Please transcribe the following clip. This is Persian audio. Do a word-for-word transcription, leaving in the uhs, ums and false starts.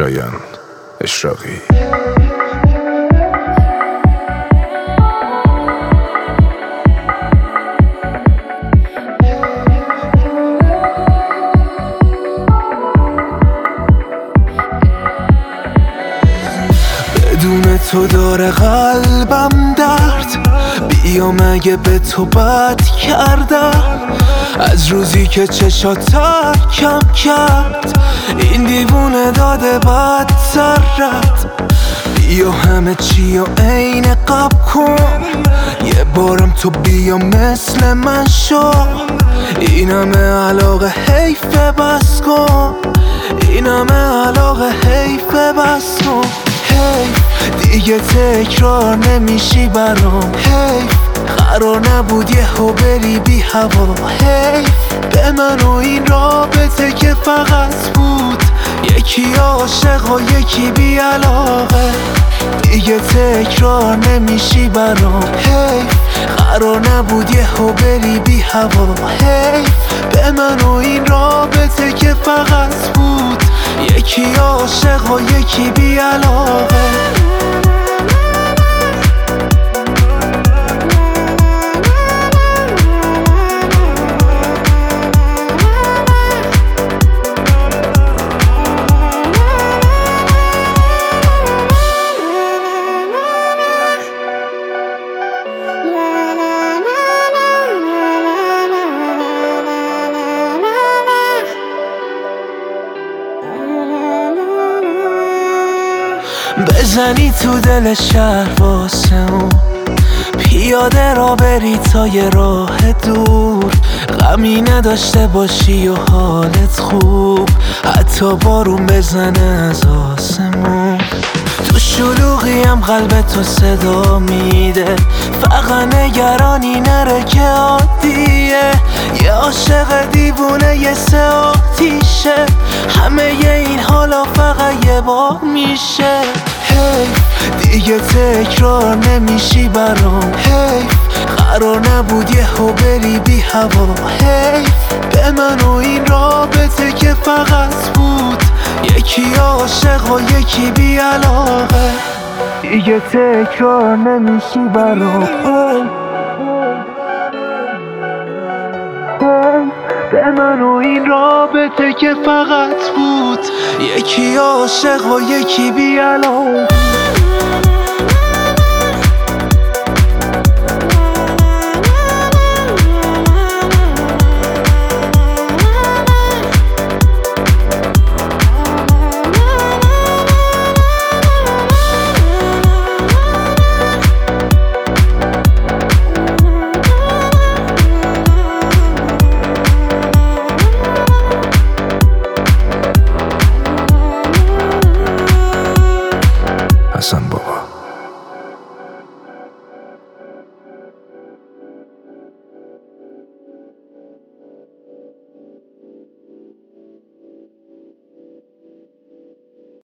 شایان اشراقی. بدون تو داره قلبم درد، بیا مگه به تو بد کردم. از روزی که چشات ترکم کرد، این دیوونه داده بدتر رد. بیا همه چی و عین قبل کن، یه بارم تو بیا مثل من شو. این همه علاقه حیفه بس کن، این همه علاقه حیفه بس کن. حیف دیگه تکرار نمیشی برام، حیف قرار نبود یهو بری بی هوا. حیف به من و این رابطه که فقط بود یکی عاشق و یکی بی علاقه. دیگه تکرار نمیشی برام، حیف قرار نبود یهو بری بی هوا. حیف به من و این رابطه که فقط بود یکی عاشق و یکی بی علاقه. بزنی تو دل شهر واسمون، پیاده را بری تا یه راه دور. غمی نداشته باشی و حالت خوب، حتی بارون بزنه از آسمون. تو شلوغیم قلب تو صدا میده، فقط نگرانی نره که عادیه. یه عاشق دیوونه یه سه آتیشه، همه این حالا فقط یه بار میشه. حیف دیگه تکرار نمیشی برام، حیف قرار نبود یهو بری بی هوا. حیف به من و این رابطه که فقط بود یکی عاشق و یکی بی علاقه. دیگه تکرار نمیشی برام، به من و این رابطه که فقط بود یکی عاشق و یکی بی علاقه.